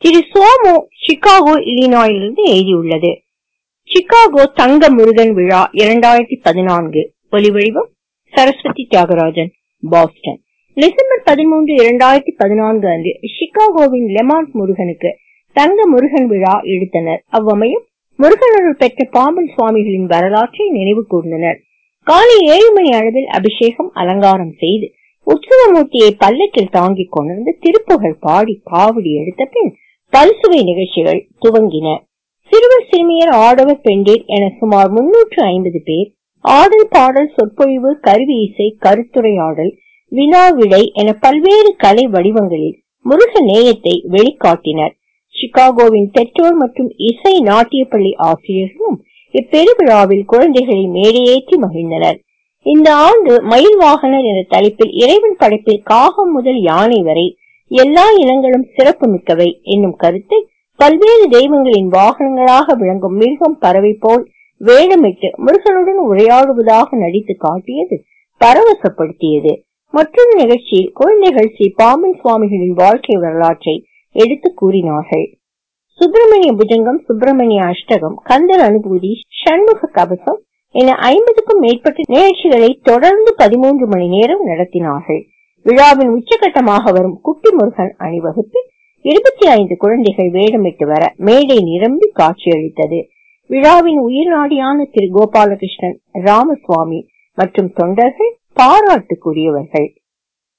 திரு Somu Chicago இல்லினாயிலிருந்து எழுதியுள்ளது. Chicago தங்க முருகன் விழா 2014. ஒலிவடிவம் சரஸ்வதி தியாகராஜன், பாஸ்டன். டிசம்பர் 13, 2014 அன்று சிகாகோவின் லெமாண்ட் முருகனுக்கு தங்க முருகன் விழா எடுத்தனர். அவ்வமயம் முருகனருள் பெற்ற பாம்பன் சுவாமிகளின் வரலாற்றை நினைவு கூர்ந்தனர். காலை 7 மணி அளவில் அபிஷேகம், அலங்காரம் செய்து உற்சவமூர்த்தியை பல்லக்கில் தாங்கிக் கொண்டிருந்து திருப்புகழ் பாடி காவடி எடுத்த பின் பல்சுவை நிகழ்ச்சிகள் துவங்கின. சிறுவர் சிறுமியர், ஆடவர், பெண்டீர் என சுமார் 350 பேர் ஆடல், பாடல், சொற்பொழிவு, கருவி இசை, கருத்துரையாடல், வினா விடை என பல்வேறு கலை வடிவங்களில் முருக நேயத்தை வெளிக்காட்டினர். சிகாகோவின் பெற்றோர் மற்றும் இசை நாட்டிய பள்ளி ஆசிரியர்களும் இப்பெருவிழாவில் குழந்தைகளை மேடையேற்றி மகிழ்ந்தனர். இந்த ஆண்டு மயில் வாகனர் என்ற தலைப்பில் இறைவன் படைப்பில் காகம் முதல் யானை வரை எல்லா இனங்களும் சிறப்பு மிக்கவை என்னும் கருத்தை பல்வேறு தெய்வங்களின் வாகனங்களாக விளங்கும் மிருகம், பறவை போல் வேடமிட்டு முருகனுடன் உரையாடுவதாக நடித்து காட்டியது பரவசப்படுத்தியது. மற்றொரு நிகழ்ச்சியில் குழந்தைகள் ஸ்ரீ பாம்பன் சுவாமிகளின் வாழ்க்கை வரலாற்றை எடுத்து கூறினார்கள். சுப்பிரமணிய புஜங்கம், சுப்பிரமணிய அஷ்டகம், கந்தர் அனுபூதி, சண்முக கவசம் என 50க்கும் மேற்பட்ட நிகழ்ச்சிகளை தொடர்ந்து 13 மணி நேரம் நடத்தினார்கள். விழாவின் உச்சகட்டமாக வரும் குட்டி முருகன் அணிவகுப்பில் 25 குழந்தைகள் வேடமிட்டு வர மேடை நிரம்பி காட்சியளித்தது. விழாவின் உயிர் நாடியான திரு கோபாலகிருஷ்ணன், ராமசுவாமி மற்றும் தொண்டர்கள் பாராட்டுக்குரியவர்கள்.